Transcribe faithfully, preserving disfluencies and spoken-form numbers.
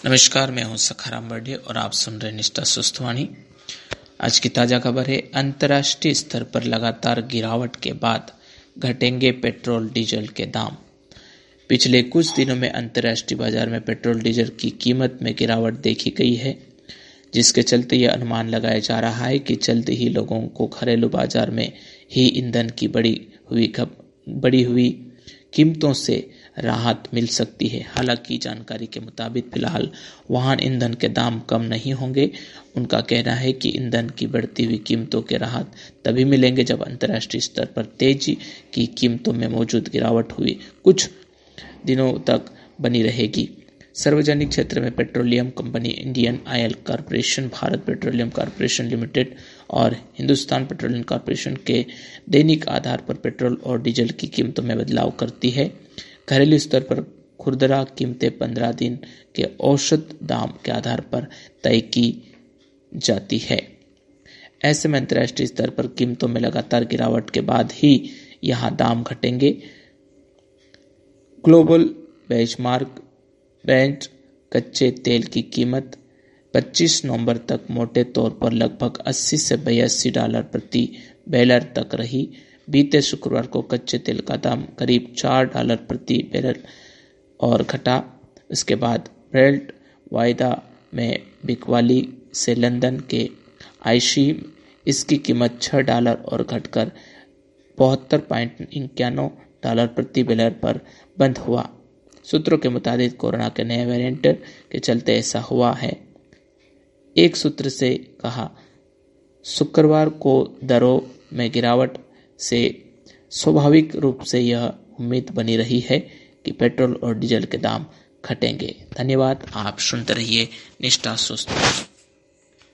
नमस्कार, मैं हूं सखाराम बर्डे और आप सुन रहे निष्ठा सुस्तवाणी। आज की ताज़ा खबर है, अंतर्राष्ट्रीय स्तर पर लगातार गिरावट के बाद घटेंगे पेट्रोल डीजल के दाम। पिछले कुछ दिनों में अंतर्राष्ट्रीय बाजार में पेट्रोल डीजल की कीमत में गिरावट देखी गई है, जिसके चलते यह अनुमान लगाया जा रहा है कि जल्द ही लोगों को घरेलू बाजार में ही ईंधन की बढ़ी हुई बढ़ी हुई कीमतों से राहत मिल सकती है। हालांकि जानकारी के मुताबिक फिलहाल वाहन ईंधन के दाम कम नहीं होंगे। उनका कहना है कि ईंधन की बढ़ती हुई कीमतों के राहत तभी मिलेंगे जब अंतर्राष्ट्रीय स्तर पर तेजी की कीमतों में मौजूद गिरावट हुई कुछ दिनों तक बनी रहेगी। सार्वजनिक क्षेत्र में petroleum company Indian Oil Corporation, Bharat petroleum corporation limited और हिंदुस्तान पेट्रोलियम कॉरपोरेशन के दैनिक आधार पर पेट्रोल और डीजल की कीमतों में बदलाव करती है। घरेलू स्तर पर खुदरा कीमतें पंद्रह दिन के औसत दाम के आधार पर तय की जाती है। ऐसे में अंतर्राष्ट्रीय स्तर पर कीमतों में लगातार गिरावट के बाद ही यहां दाम घटेंगे। ग्लोबल बेंचमार्क ब्रेंट कच्चे तेल की कीमत पच्चीस नवंबर तक मोटे तौर पर लगभग अस्सी से बयासी डॉलर प्रति बैरल तक रही। बीते शुक्रवार को कच्चे तेल का दाम करीब चार डॉलर प्रति बैरल और घटा। इसके बाद ब्रेंट वायदा में बिकवाली से लंदन के आईसी इसकी कीमत छह डॉलर और घटकर बहत्तर पॉइंट इक्यानवे डॉलर प्रति बैरल पर बंद हुआ। सूत्रों के मुताबिक कोरोना के नए वेरिएंट के चलते ऐसा हुआ है। एक सूत्र से कहा, शुक्रवार को दरों में गिरावट से स्वाभाविक रूप से यह उम्मीद बनी रही है कि पेट्रोल और डीजल के दाम घटेंगे। धन्यवाद। आप सुनते रहिए निष्ठा सुस्तवाणी।